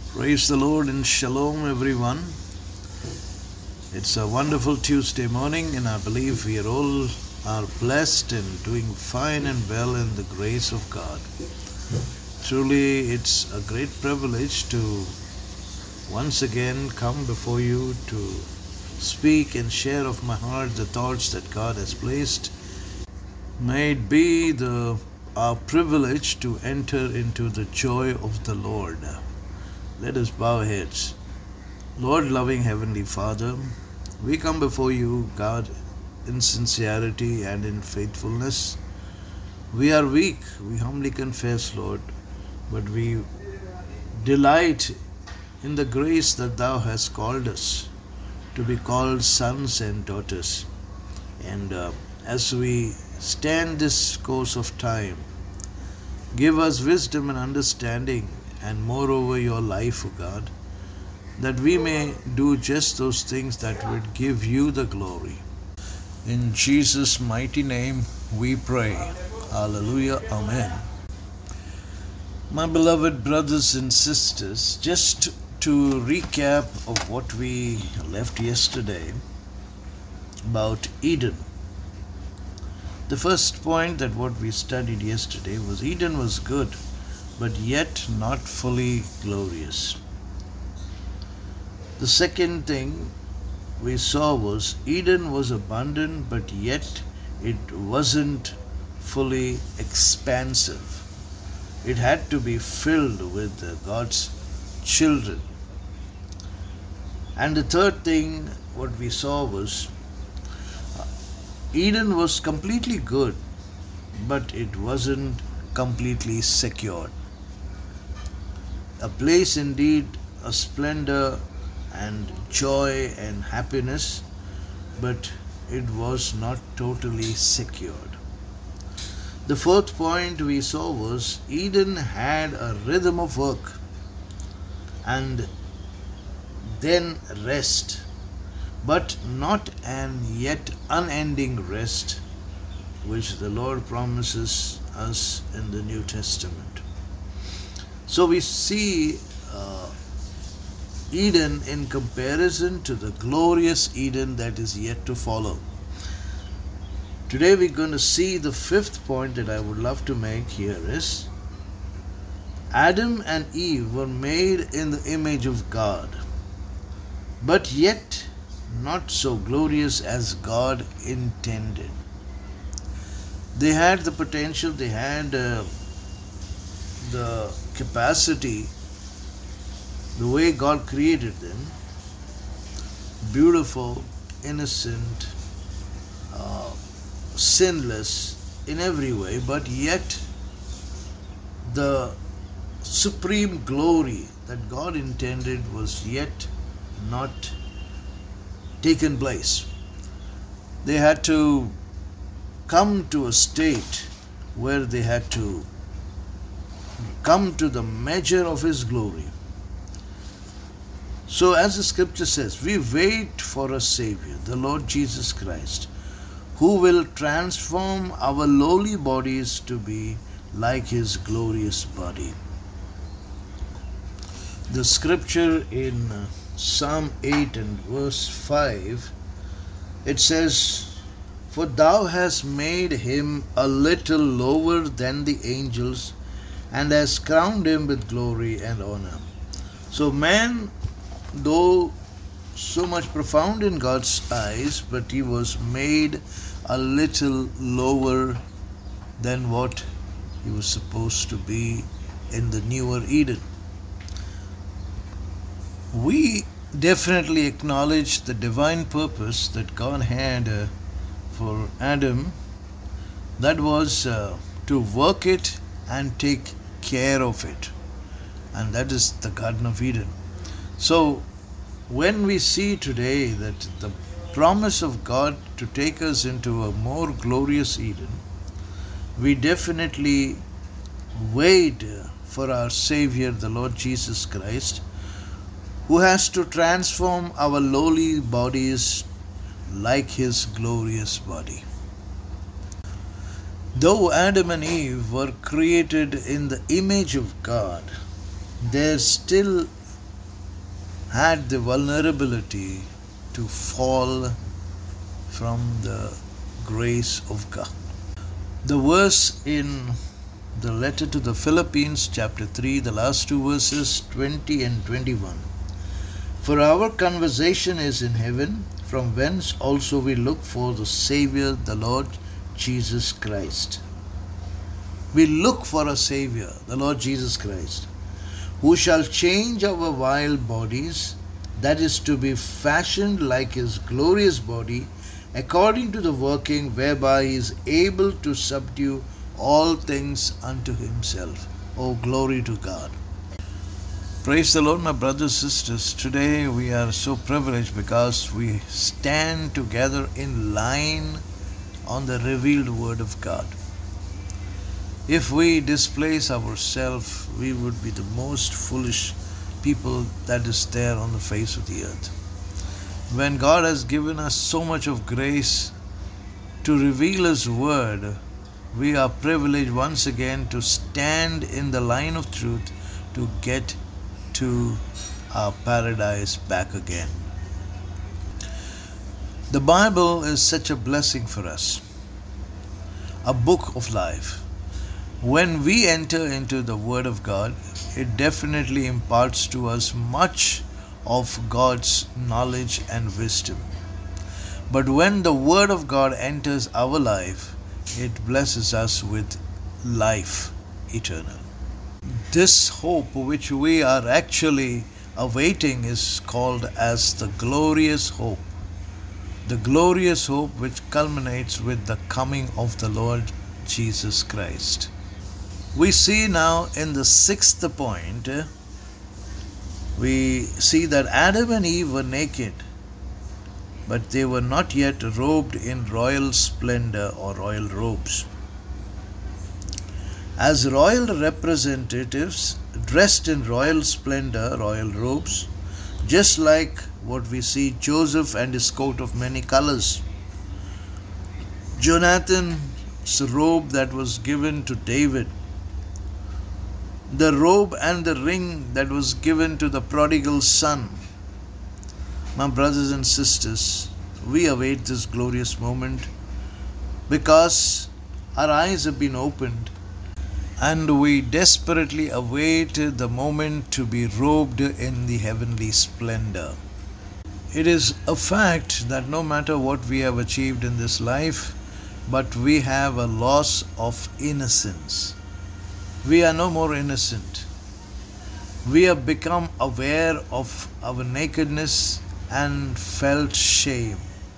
Praise the Lord and shalom, everyone. It's a wonderful Tuesday morning, and I believe we are blessed and doing fine and well in the grace of God. Truly, it's a great privilege to once again come before you to speak and share of my heart the thoughts that God has placed. May it be our privilege to enter into the joy of the Lord. Let us bow our heads. Lord, loving Heavenly Father, we come before you, God, in sincerity and in faithfulness. We are weak, we humbly confess, Lord, but we delight in the grace that Thou hast called us to be called sons and daughters. And as we stand this course of time, give us wisdom and understanding, and moreover your life, O God, that we may do just those things that would give you the glory. In Jesus' mighty name we pray. Hallelujah. Amen. My beloved brothers and sisters, just to recap of what we left yesterday about Eden. The first point that what we studied yesterday was Eden was good, but yet not fully glorious. The second thing we saw was Eden was abundant, but yet it wasn't fully expansive. It had to be filled with God's children. And the third thing what we saw was Eden was completely good, but it wasn't completely secured. A place indeed, a splendor and joy and happiness, but it was not totally secured. The fourth point we saw was Eden had a rhythm of work and then rest, but not an yet unending rest which the Lord promises us in the New Testament. So we see Eden in comparison to the glorious Eden that is yet to follow. Today we're going to see the fifth point that I would love to make here is Adam and Eve were made in the image of God, but yet not so glorious as God intended. They had the potential, they had the capacity, the way God created them, beautiful, innocent, sinless in every way, but yet the supreme glory that God intended was yet not taken place. They had to come to a state where they had to come to the measure of His glory. So as the scripture says, we wait for a Savior, the Lord Jesus Christ, who will transform our lowly bodies to be like His glorious body. The scripture in Psalm 8 and verse 5, it says, "For thou hast made him a little lower than the angels, and hast crowned him with glory and honor." So man, though so much profound in God's eyes, but he was made a little lower than what he was supposed to be in the newer Eden. We definitely acknowledge the divine purpose that God had for Adam, that was to work it and take care of it, and that is the Garden of Eden. So when we see today that the promise of God to take us into a more glorious Eden, we definitely wait for our Savior, the Lord Jesus Christ, who has to transform our lowly bodies like His glorious body. Though Adam and Eve were created in the image of God, there still had the vulnerability to fall from the grace of God. The verse in the letter to the Philippians, chapter 3, the last two verses, 20 and 21. For our conversation is in heaven, from whence also we look for the Savior, the Lord Jesus Christ. We look for a Savior, the Lord Jesus Christ, who shall change our vile bodies, that is to be fashioned like His glorious body, according to the working whereby He is able to subdue all things unto Himself. Oh, glory to God. Praise the Lord, my brothers and sisters. Today we are so privileged because we stand together in line on the revealed Word of God. If we displace ourselves, we would be the most foolish people that is there on the face of the earth. When God has given us so much of grace to reveal His Word, we are privileged once again to stand in the line of truth to get to our paradise back again. The Bible is such a blessing for us, a book of life. When we enter into the Word of God, it definitely imparts to us much of God's knowledge and wisdom. But when the Word of God enters our life, it blesses us with life eternal. This hope which we are actually awaiting is called as the glorious hope. The glorious hope which culminates with the coming of the Lord Jesus Christ. We see now in the sixth point, we see that Adam and Eve were naked, but they were not yet robed in royal splendor or royal robes. As royal representatives, dressed in royal splendor, royal robes, just like what we see Joseph and his coat of many colors. Jonathan's robe that was given to David. The robe and the ring that was given to the prodigal son. My brothers and sisters, we await this glorious moment because our eyes have been opened and we desperately await the moment to be robed in the heavenly splendor. It is a fact that no matter what we have achieved in this life, but we have a loss of innocence. We are no more innocent. We have become aware of our nakedness and felt shame.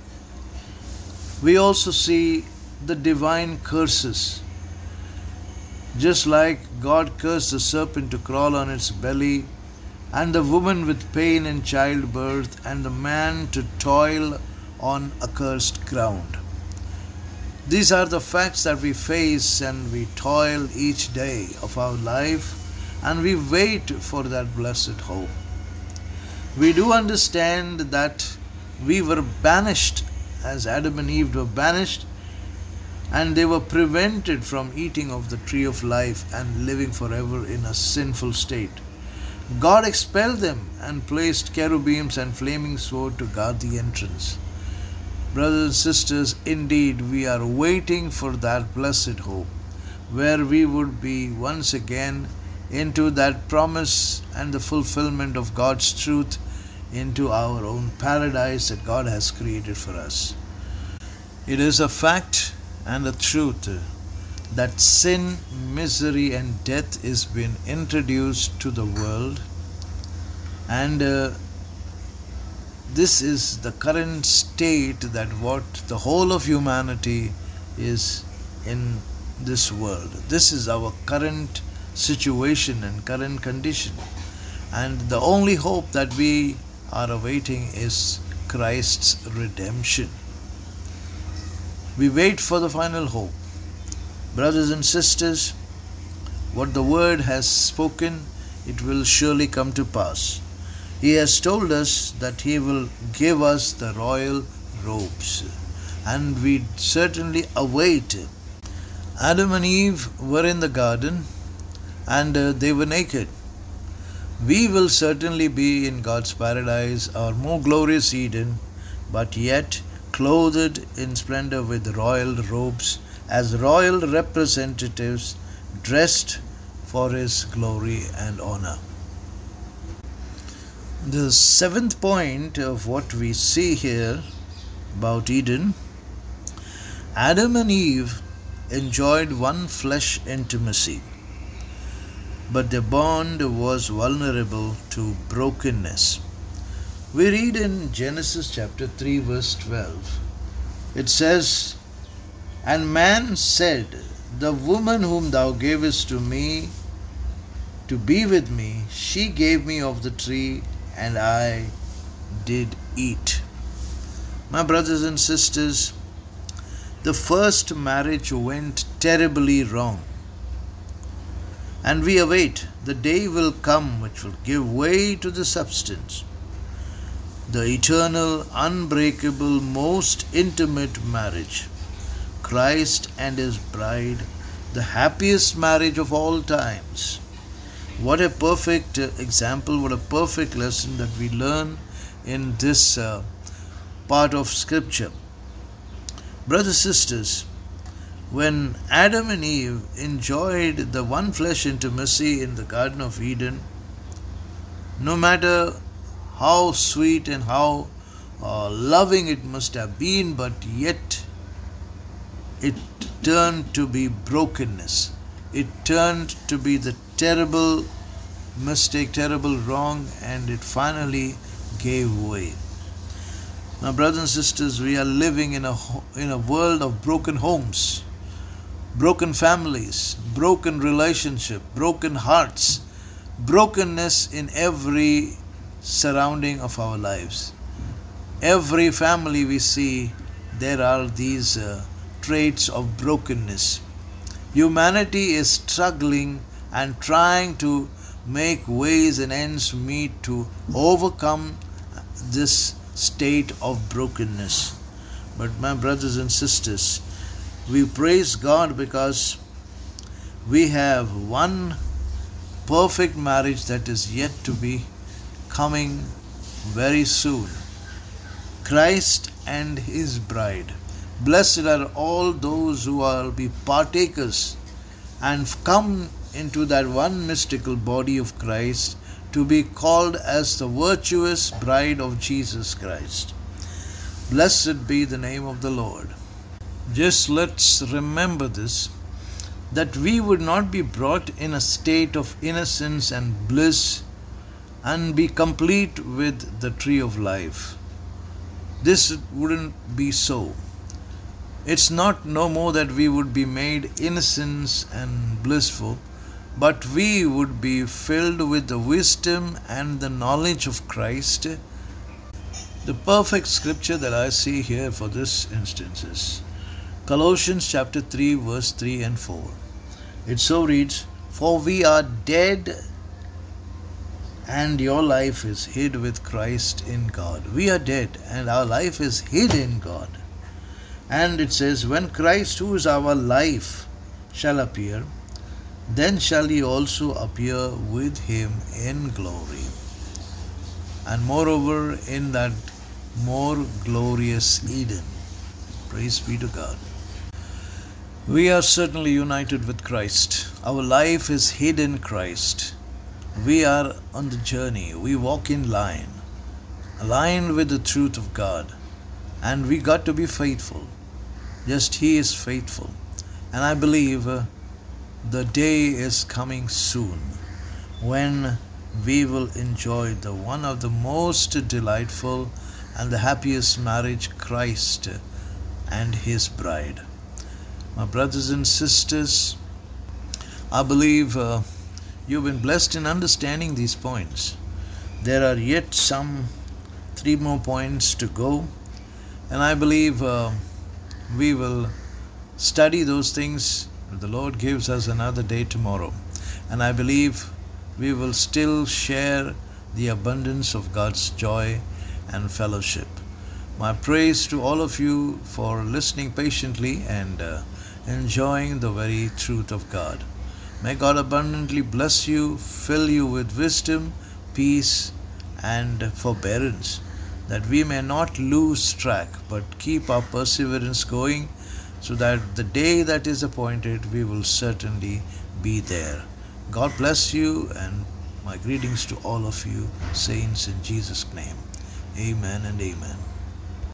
We also see the divine curses. Just like God cursed the serpent to crawl on its belly, and the woman with pain in childbirth, and the man to toil on accursed ground. These are the facts that we face and we toil each day of our life, and we wait for that blessed hope. We do understand that we were banished, as Adam and Eve were banished, and they were prevented from eating of the tree of life and living forever in a sinful state. God expelled them and placed cherubims and flaming sword to guard the entrance. Brothers and sisters, indeed we are waiting for that blessed hope, where we would be once again into that promise and the fulfillment of God's truth into our own paradise that God has created for us. It is a fact and a truth that sin, misery and death is being introduced to the world, and this is the current state that what the whole of humanity is in this world. This is our current situation and current condition, and the only hope that we are awaiting is Christ's redemption. We wait for the final hope. Brothers and sisters, what the Word has spoken, it will surely come to pass. He has told us that He will give us the royal robes, and we certainly await. Adam and Eve were in the garden and they were naked. We will certainly be in God's paradise, our more glorious Eden, but yet clothed in splendor with royal robes, as royal representatives dressed for His glory and honor. The seventh point of what we see here about Eden: Adam and Eve enjoyed one flesh intimacy, but their bond was vulnerable to brokenness. We read in Genesis chapter 3 verse 12. It says, "And man said, The woman whom thou gavest to me to be with me, she gave me of the tree, and I did eat." My brothers and sisters, the first marriage went terribly wrong. And we await the day will come which will give way to the substance, the eternal, unbreakable, most intimate marriage. Christ and His bride, the happiest marriage of all times. What a perfect example, what a perfect lesson that we learn in this part of Scripture. Brothers, sisters, when Adam and Eve enjoyed the one flesh intimacy in the Garden of Eden, no matter how sweet and how loving it must have been, but yet it turned to be brokenness. It turned to be the terrible mistake, terrible wrong, and it finally gave way. Now, brothers and sisters, we are living in a world of broken homes, broken families, broken relationship, broken hearts, brokenness in every surrounding of our lives. Every family we see, there are these traits of brokenness. Humanity is struggling and trying to make ways and ends meet to overcome this state of brokenness. But my brothers and sisters, we praise God because we have one perfect marriage that is yet to be coming very soon. Christ and His bride. Blessed are all those who will be partakers and come into that one mystical body of Christ, to be called as the virtuous bride of Jesus Christ. Blessed be the name of the Lord. Just let's remember this, that we would not be brought in a state of innocence and bliss and be complete with the tree of life. This wouldn't be so. It's not no more that we would be made innocent and blissful, but we would be filled with the wisdom and the knowledge of Christ. The perfect scripture that I see here for this instance is Colossians chapter 3 verse 3 and 4. It so reads, "For we are dead and your life is hid with Christ in God." We are dead and our life is hid in God. And it says, "When Christ, who is our life, shall appear, then shall ye also appear with Him in glory." And moreover, in that more glorious Eden. Praise be to God. We are certainly united with Christ. Our life is hid in Christ. We are on the journey. We walk in line, aligned with the truth of God. And we got to be faithful. Just He is faithful. And I believe the day is coming soon when we will enjoy the one of the most delightful and the happiest marriage, Christ and His bride. My brothers and sisters, I believe you've been blessed in understanding these points. There are yet some 3 more points to go, and I believe we will study those things. The Lord gives us another day tomorrow, and I believe we will still share the abundance of God's joy and fellowship. My praise to all of you for listening patiently and enjoying the very truth of God. May God abundantly bless you, fill you with wisdom, peace, and forbearance, that we may not lose track but keep our perseverance going, so that the day that is appointed we will certainly be there. God bless you, and my greetings to all of you, saints, in Jesus' name. Amen and amen.